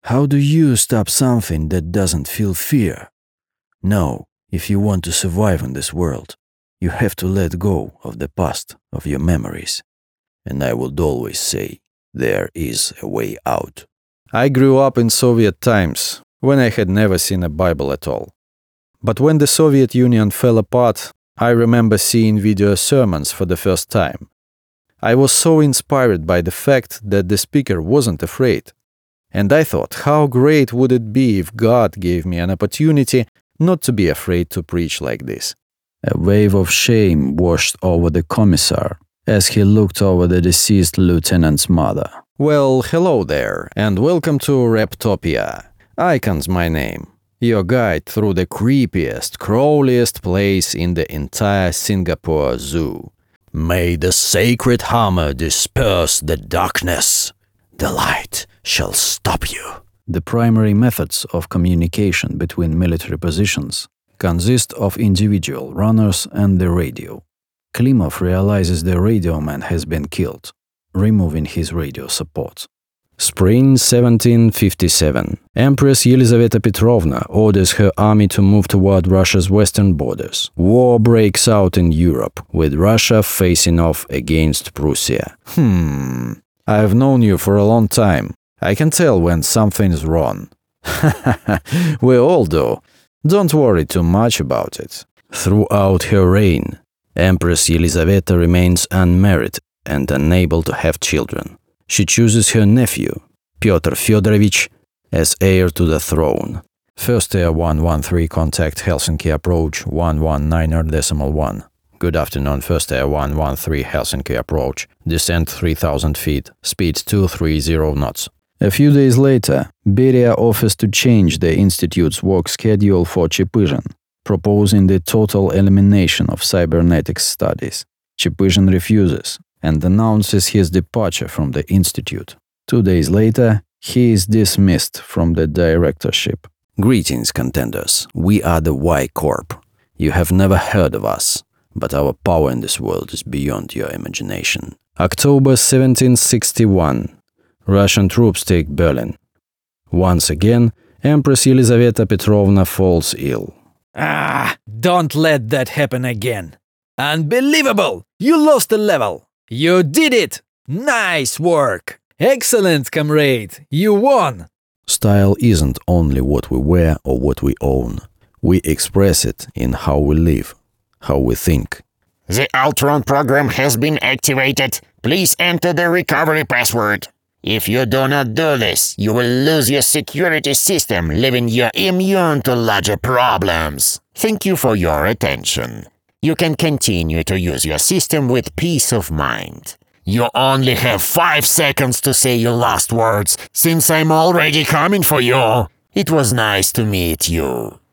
How do you stop something that doesn't feel fear? No, if you want to survive in this world, you have to let go of the past, of your memories. And I would always say, there is a way out. I grew up in Soviet times, when I had never seen a Bible at all. But when the Soviet Union fell apart, I remember seeing video sermons for the first time. I was so inspired by the fact that the speaker wasn't afraid. And I thought, how great would it be if God gave me an opportunity not to be afraid to preach like this. A wave of shame washed over the commissar as he looked over the deceased lieutenant's mother. Well, hello there, and welcome to Raptopia. Icon's my name. Your guide through the creepiest, crawliest place in the entire Singapore Zoo. May the sacred hammer disperse the darkness. The light shall stop you. The primary methods of communication between military positions consist of individual runners and the radio. Klimov realizes the radio man has been killed, removing his radio support. Spring 1757. Empress Yelizaveta Petrovna orders her army to move toward Russia's western borders. War breaks out in Europe, with Russia facing off against Prussia. I've known you for a long time. I can tell when something's wrong. We all do. Don't worry too much about it. Throughout her reign, Empress Yelizaveta remains unmarried and unable to have children. She chooses her nephew, Pyotr Fyodorovich, as heir to the throne. First Air 113, contact Helsinki approach 119.1. Good afternoon, First Air 113, Helsinki approach. Descent 3000 feet, speed 230 knots. A few days later, Beria offers to change the Institute's work schedule for Chepyzhin, proposing the total elimination of cybernetics studies. Chepyzhin refuses and announces his departure from the Institute. 2 days later, he is dismissed from the directorship. Greetings, contenders. We are the Y Corp. You have never heard of us, but our power in this world is beyond your imagination. October 1761. Russian troops take Berlin. Once again, Empress Yelizaveta Petrovna falls ill. Don't let that happen again. Unbelievable! You lost a level. You did it! Nice work! Excellent, comrade! You won! Style isn't only what we wear or what we own. We express it in how we live, how we think. The Ultron program has been activated. Please enter the recovery password. If you do not do this, you will lose your security system, leaving you immune to larger problems. Thank you for your attention. You can continue to use your system with peace of mind. You only have 5 seconds to say your last words, since I'm already coming for you. It was nice to meet you.